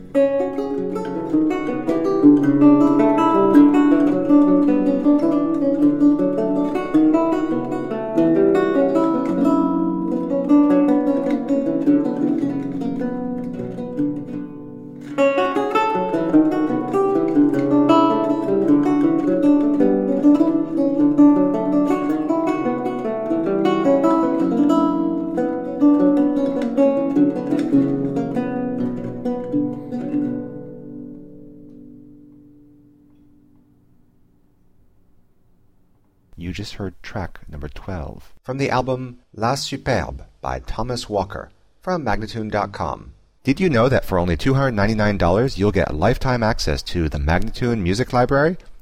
You just heard track number 12 from the album La Superbe by Thomas Walker from Magnatune.com. Did you know that for only $299 you'll get lifetime access to the Magnatune Music Library?